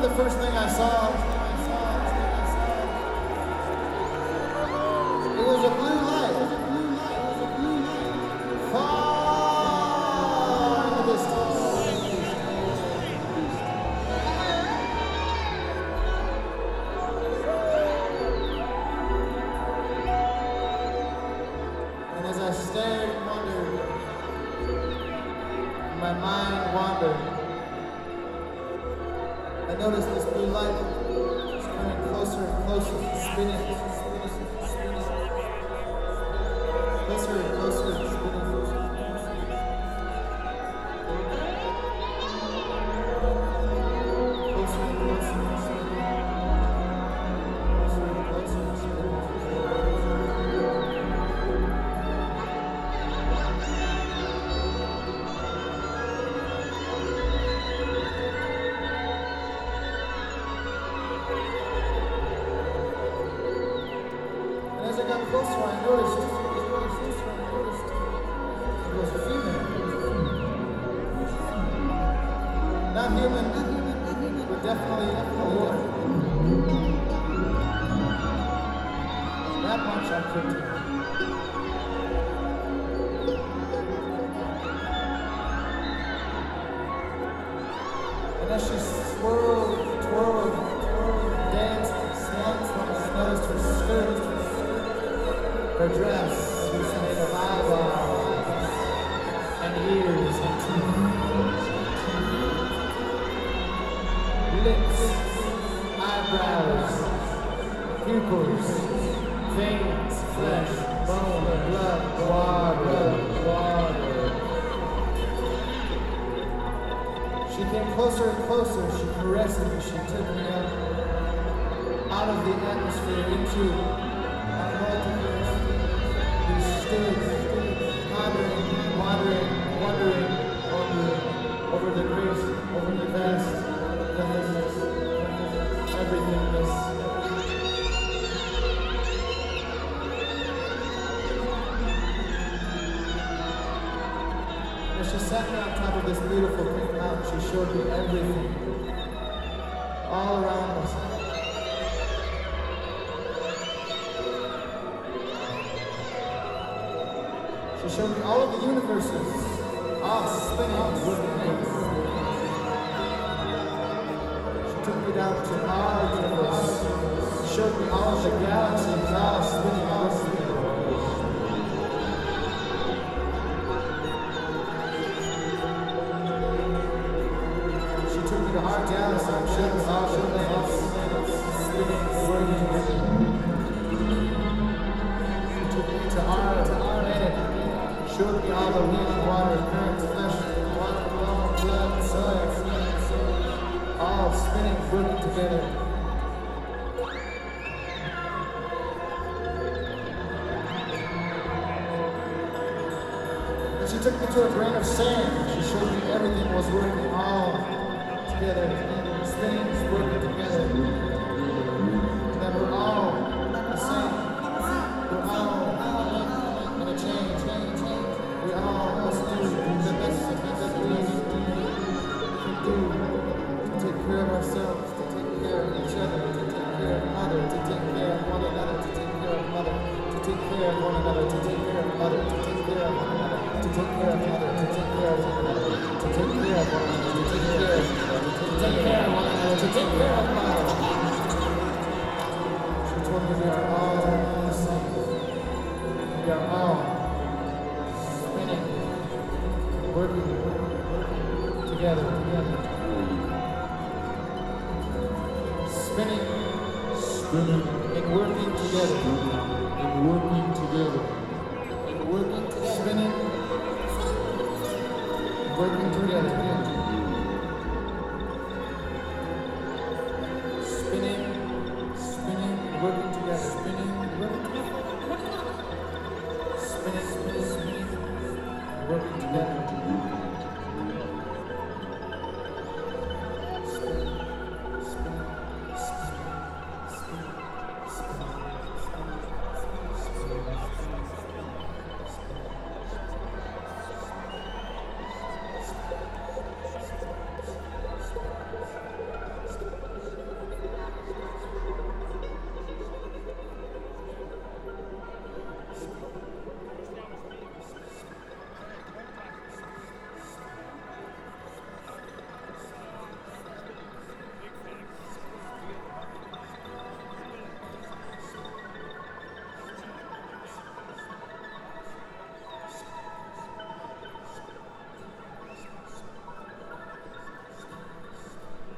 the first thing I saw, it was a blue light, far in the distance. And as I stared and wondered, my mind wandered. I noticed this blue light was coming closer and closer, spinning, closer and closer, spinning. Closer and closer, spinning. Closer and closer, spinning. As I got closer, I noticed it was a female. Not human, but definitely a woman. That much I could do. And as she swirled, twirled, danced, swung, I noticed her skirt. Her dress was made of eyeballs and ears and teeth, lips, eyebrows, pupils, veins, flesh, bone, blood, water. She came closer and closer. She caressed me. She took me out of the atmosphere into a multiverse. We stood, pondering, wandering, wondering over the great, over the vast, nothingness, everythingness. As she sat me on top of this beautiful pink mountain, she showed me everything, all around us. She showed me all of the universes, all spinning with me. She took me down to our universe. She showed me all of the galaxies, all spinning with me. She took me to our galaxy and showed me all the planets spinning, working with me. She took me to our planet. Showed me all the wind, water, currents, flesh, water, bone, blood, soil, all spinning, working together. And she took me to a grain of sand. She showed me everything was working all together, spinning, working together. And that we're all the same. We're all in a chain. We all must do the best that we can do to take care of ourselves, to take care of each other, to take care of mother, to take care of one another, to take care of mother, to take care of one another, to take care of mother, to take care of one another, to take care of mother, to take care of one another, to take care of one another, to take care of one another, to take care of mother. She told me we are all the same. We are all working together. Spinning and working together. Spinning, working together. Spinning, working together. Spinning, working together.